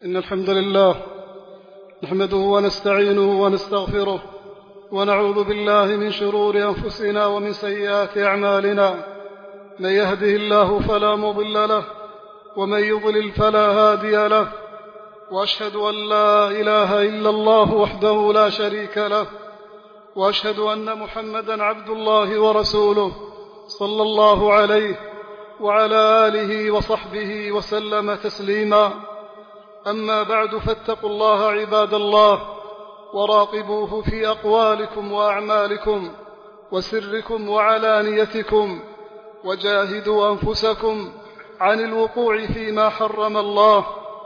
إن الحمد لله نحمده ونستعينه ونستغفره ونعوذ بالله من شرور أنفسنا ومن سيئات أعمالنا. من يهده الله فلا مضل له ومن يضلل فلا هادي له، وأشهد أن لا إله إلا الله وحده لا شريك له، وأشهد أن محمدا عبد الله ورسوله صلى الله عليه وعلى آله وصحبه وسلم تسليما. أما بعد، فاتقوا الله عباد الله، وراقبوه في أقوالكم وأعمالكم وسركم وعلانيتكم، وجاهدوا أنفسكم عن الوقوع فيما حرم الله.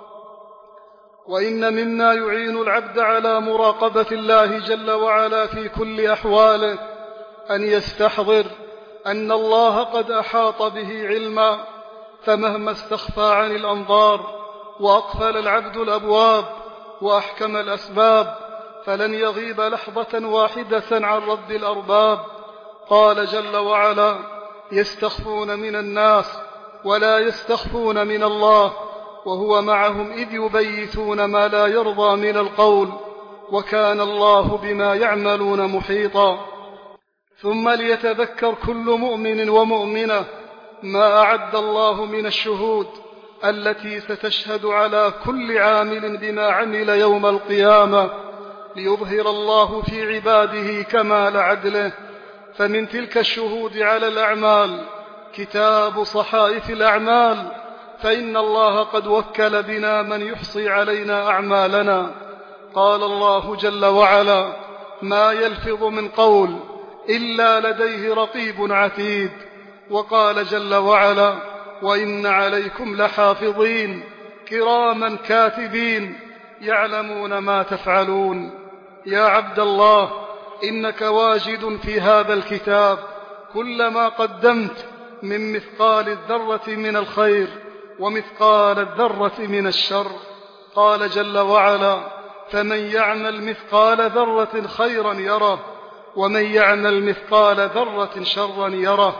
وإن مما يعين العبد على مراقبة الله جل وعلا في كل أحواله أن يستحضر أن الله قد أحاط به علما، فمهما استخفى عن الأنظار وأقفل العبد الأبواب وأحكم الأسباب فلن يغيب لحظة واحدة عن رب الأرباب. قال جل وعلا: يستخفون من الناس ولا يستخفون من الله وهو معهم إذ يبيتون ما لا يرضى من القول وكان الله بما يعملون محيطا. ثم ليتذكر كل مؤمن ومؤمنة ما أعد الله من الشهود التي ستشهد على كل عامل بما عمل يوم القيامة، ليظهر الله في عباده كمال عدله. فمن تلك الشهود على الأعمال كتاب صحائف الأعمال، فإن الله قد وكل بنا من يحصي علينا أعمالنا. قال الله جل وعلا: ما يلفظ من قول إلا لديه رقيب عتيد. وقال جل وعلا: وإن عليكم لحافظين كراما كاتبين يعلمون ما تفعلون. يا عبد الله، إنك واجد في هذا الكتاب كل ما قدمت من مثقال الذرة من الخير ومثقال الذرة من الشر. قال جل وعلا: فمن يعمل مثقال ذرة خيرا يره ومن يعمل مثقال ذرة شرا يره.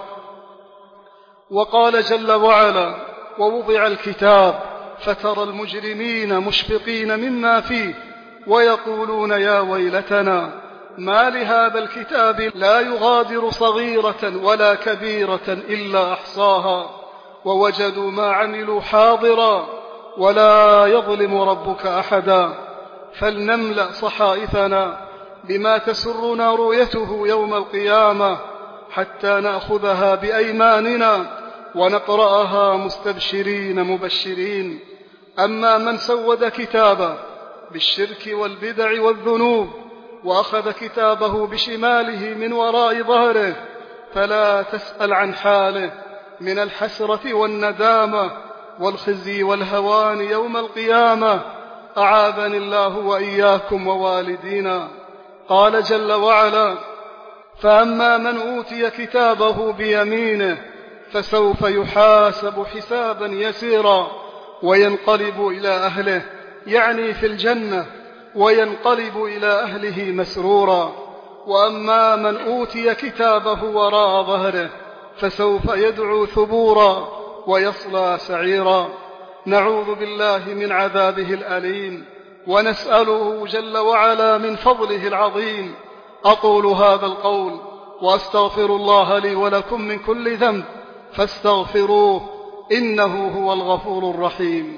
وقال جل وعلا: ووضع الكتاب فترى المجرمين مشفقين مما فيه ويقولون يا ويلتنا ما لهذا الكتاب لا يغادر صغيرة ولا كبيرة إلا أحصاها ووجدوا ما عملوا حاضرا ولا يظلم ربك أحدا. فلنملأ صحائفنا بما تسرنا رؤيته يوم القيامة حتى نأخذها بأيماننا ونقرأها مستبشرين مبشرين. أما من سود كتابه بالشرك والبدع والذنوب وأخذ كتابه بشماله من وراء ظهره فلا تسأل عن حاله من الحسرة والندامة والخزي والهوان يوم القيامة. أعاذني الله وإياكم ووالدينا. قال جل وعلا: فأما من أوتي كتابه بيمينه فسوف يحاسب حسابا يسيرا وينقلب إلى أهله، يعني في الجنة، وينقلب إلى أهله مسرورا. وأما من أوتي كتابه وراء ظهره فسوف يدعو ثبورا ويصلى سعيرا. نعوذ بالله من عذابه الأليم ونسأله جل وعلا من فضله العظيم. أقول هذا القول وأستغفر الله لي ولكم من كل ذنب فاستغفروه إنه هو الغفور الرحيم.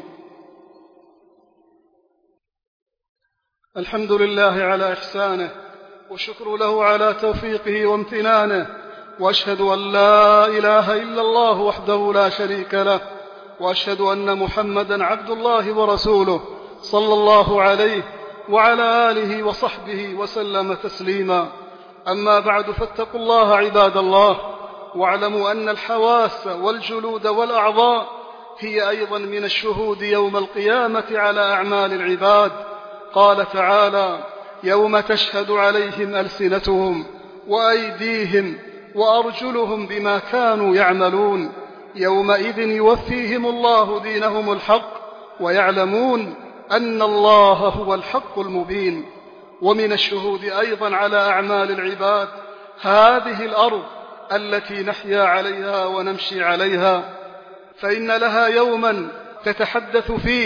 الحمد لله على إحسانه، وشكر له على توفيقه وامتنانه، وأشهد أن لا إله إلا الله وحده لا شريك له، وأشهد أن محمدا عبد الله ورسوله صلى الله عليه وعلى آله وصحبه وسلم تسليما. أما بعد، فاتقوا الله عباد الله، واعلموا أن الحواس والجلود والأعضاء هي أيضا من الشهود يوم القيامة على أعمال العباد. قال تعالى: يوم تشهد عليهم ألسنتهم وأيديهم وأرجلهم بما كانوا يعملون يومئذ يوفيهم الله دينهم الحق ويعلمون أن الله هو الحق المبين. ومن الشهود أيضا على أعمال العباد هذه الأرض التي نحيا عليها ونمشي عليها، فإن لها يوما تتحدث فيه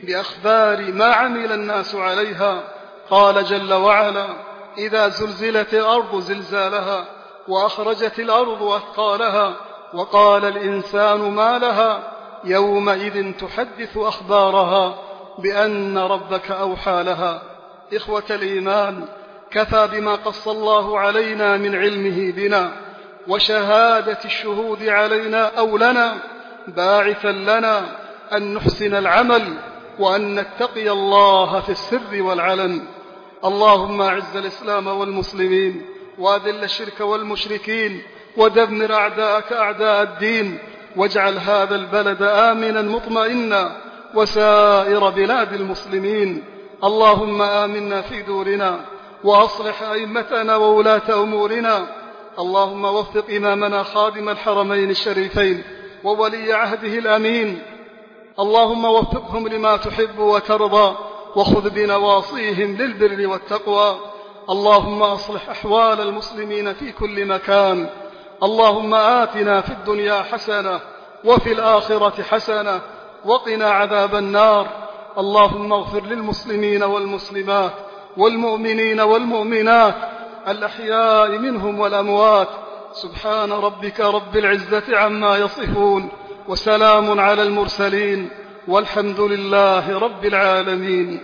بأخبار ما عمل الناس عليها. قال جل وعلا: إذا زلزلت الأرض زلزالها وأخرجت الأرض أثقالها وقال الإنسان ما لها يومئذ تحدث أخبارها بأن ربك أوحى لها. إخوة الإيمان، كفى بما قص الله علينا من علمه بنا وشهادة الشهود علينا أو لنا باعثا لنا أن نحسن العمل وأن نتقي الله في السر والعلن. اللهم أعز الإسلام والمسلمين وأذل الشرك والمشركين ودمر أعداءك أعداء الدين، واجعل هذا البلد آمنا مطمئنا وسائر بلاد المسلمين. اللهم آمنا في دورنا وأصلح أئمتنا وولاة أمورنا. اللهم وفق إمامنا خادم الحرمين الشريفين وولي عهده الأمين، اللهم وفقهم لما تحب وترضى وخذ بنواصيهم للبر والتقوى. اللهم أصلح أحوال المسلمين في كل مكان. اللهم آتنا في الدنيا حسنة وفي الآخرة حسنة وقنا عذاب النار. اللهم اغفر للمسلمين والمسلمات والمؤمنين والمؤمنات الأحياء منهم والأموات. سبحان ربك رب العزة عما يصفون وسلام على المرسلين والحمد لله رب العالمين.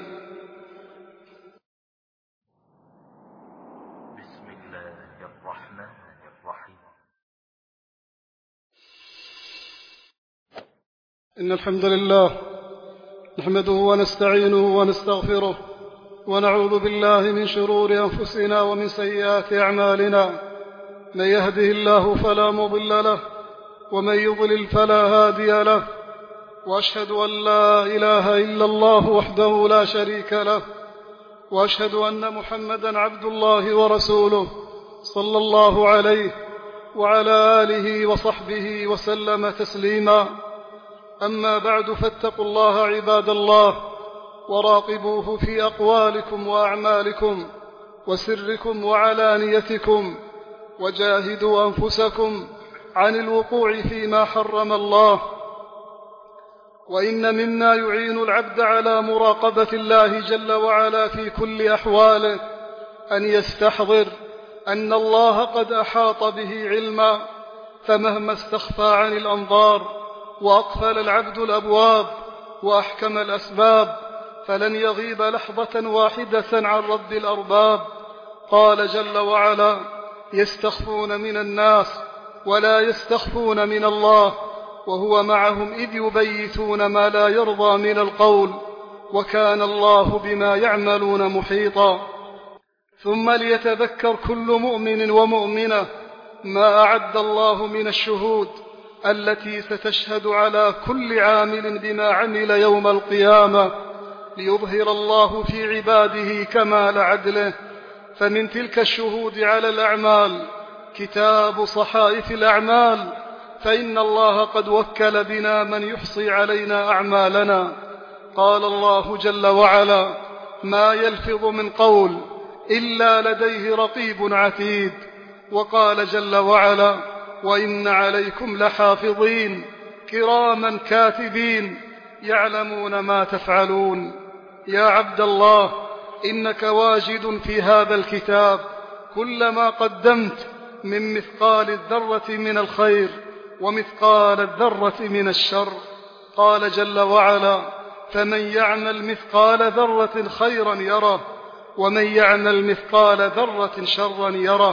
بسم الله الرحمن الرحيم. إن الحمد لله نحمده ونستعينه ونستغفره ونعوذ بالله من شرور أنفسنا ومن سيئات أعمالنا. من يهده الله فلا مضل له ومن يضلل فلا هادي له، وأشهد أن لا إله إلا الله وحده لا شريك له، وأشهد أن محمدا عبد الله ورسوله صلى الله عليه وعلى آله وصحبه وسلم تسليما. أما بعد، فاتقوا الله عباد الله وراقبوه في أقوالكم وأعمالكم وسركم وعلانيتكم، وجاهدوا أنفسكم عن الوقوع فيما حرم الله. وإن مما يعين العبد على مراقبة الله جل وعلا في كل أحواله أن يستحضر أن الله قد أحاط به علما، فمهما استخفى عن الأنظار وأقفل العبد الأبواب وأحكم الأسباب فلن يغيب لحظة واحدة عن رب الأرباب. قال جل وعلا: يستخفون من الناس ولا يستخفون من الله وهو معهم إذ يبيتون ما لا يرضى من القول وكان الله بما يعملون محيطا. ثم ليتذكر كل مؤمن ومؤمنة ما أعد الله من الشهود التي ستشهد على كل عامل بما عمل يوم القيامة، ليظهر الله في عباده كمال عدله. فمن تلك الشهود على الأعمال كتاب صحائف الأعمال، فإن الله قد وكل بنا من يحصي علينا أعمالنا. قال الله جل وعلا: ما يلفظ من قول إلا لديه رقيب عتيد. وقال جل وعلا: وإن عليكم لحافظين كراما كاتبين يعلمون ما تفعلون. يا عبد الله، إنك واجد في هذا الكتاب كل ما قدمت من مثقال الذرة من الخير ومثقال الذرة من الشر. قال جل وعلا: فمن يعمل مثقال ذرة خيرا يره ومن يعمل مثقال ذرة شرا يره.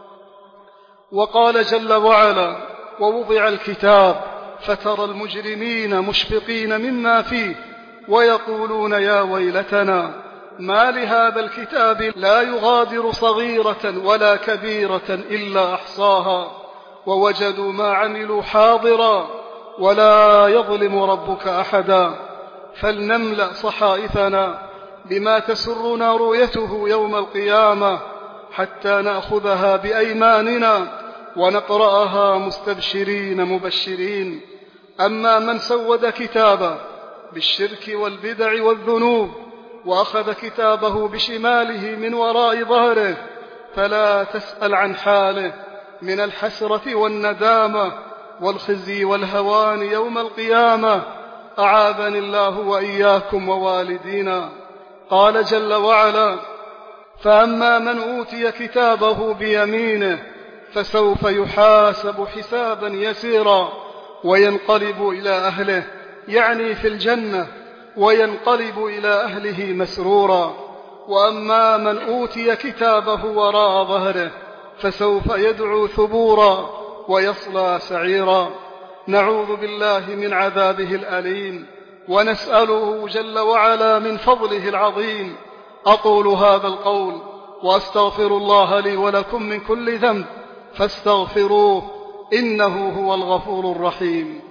وقال جل وعلا: ووضع الكتاب فترى المجرمين مشفقين مما فيه ويقولون يا ويلتنا ما لهذا الكتاب لا يغادر صغيرة ولا كبيرة إلا أحصاها ووجدوا ما عملوا حاضرا ولا يظلم ربك أحدا. فلنملأ صحائفنا بما تسرنا رؤيته يوم القيامة حتى نأخذها بأيماننا ونقرأها مستبشرين مبشرين. أما من سود كتابه بالشرك والبدع والذنوب وأخذ كتابه بشماله من وراء ظهره فلا تسأل عن حاله من الحسرة والندامة والخزي والهوان يوم القيامة. أعاذني الله وإياكم ووالدينا. قال جل وعلا: فأما من أوتي كتابه بيمينه فسوف يحاسب حسابا يسيرا وينقلب إلى أهله، يعني في الجنة، وينقلب إلى أهله مسرورا. وأما من أوتي كتابه وراء ظهره فسوف يدعو ثبورا ويصلى سعيرا. نعوذ بالله من عذابه الأليم، ونسأله جل وعلا من فضله العظيم. أقول هذا القول وأستغفر الله لي ولكم من كل ذنب فاستغفروه إنه هو الغفور الرحيم.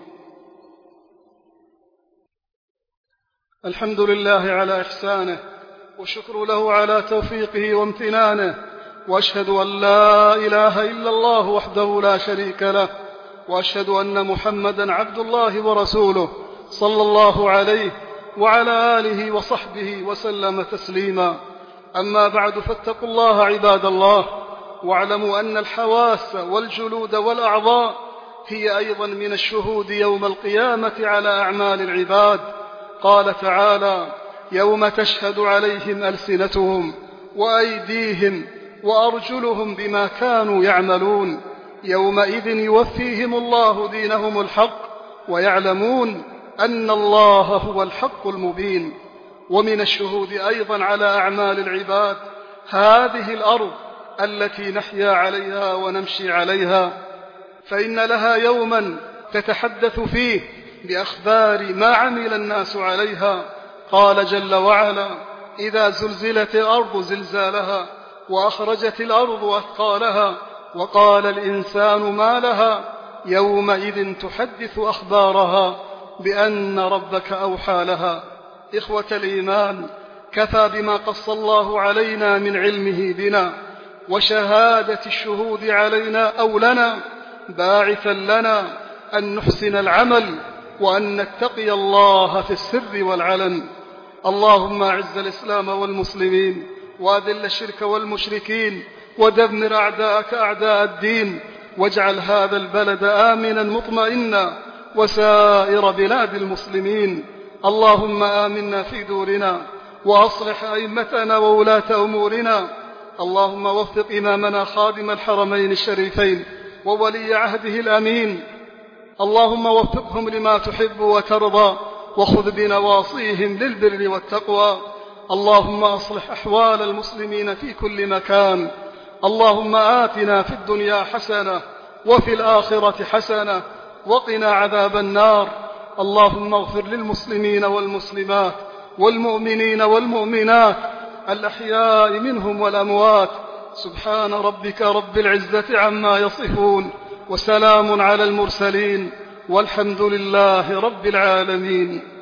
الحمد لله على إحسانه، وشكر له على توفيقه وامتنانه، وأشهد أن لا إله إلا الله وحده لا شريك له، وأشهد أن محمدا عبد الله ورسوله صلى الله عليه وعلى آله وصحبه وسلم تسليما. أما بعد، فاتقوا الله عباد الله، واعلموا أن الحواس والجلود والأعضاء هي أيضا من الشهود يوم القيامة على أعمال العباد. قال تعالى: يوم تشهد عليهم ألسنتهم وأيديهم وأرجلهم بما كانوا يعملون، يومئذ يوفيهم الله دينهم الحق ويعلمون أن الله هو الحق المبين. ومن الشهود أيضا على أعمال العباد هذه الأرض التي نحيا عليها ونمشي عليها، فإن لها يوما تتحدث فيه بأخبار ما عمل الناس عليها. قال جل وعلا: إذا زلزلت الأرض زلزالها وأخرجت الأرض أثقالها وقال الإنسان ما لها يومئذ تحدث أخبارها بأن ربك أوحى لها. إخوة الإيمان، كفى بما قص الله علينا من علمه بنا وشهادة الشهود علينا أو لنا باعثا لنا أن نحسن العمل وأن نتقي الله في السر والعلن. اللهم أعز الإسلام والمسلمين، وأذل الشرك والمشركين، ودمر أعداءك أعداء الدين، واجعل هذا البلد آمنا مطمئنا وسائر بلاد المسلمين. اللهم آمنا في دورنا، وأصلح أئمتنا وولاة أمورنا. اللهم وفق إمامنا خادم الحرمين الشريفين وولي عهده الأمين، اللهم وفقهم لما تحب وترضى، وخذ بنواصيهم للبر والتقوى. اللهم أصلح أحوال المسلمين في كل مكان. اللهم آتنا في الدنيا حسنة وفي الآخرة حسنة وقنا عذاب النار. اللهم اغفر للمسلمين والمسلمات والمؤمنين والمؤمنات الأحياء منهم والأموات. سبحان ربك رب العزة عما يصفون، وسلام على المرسلين، والحمد لله رب العالمين.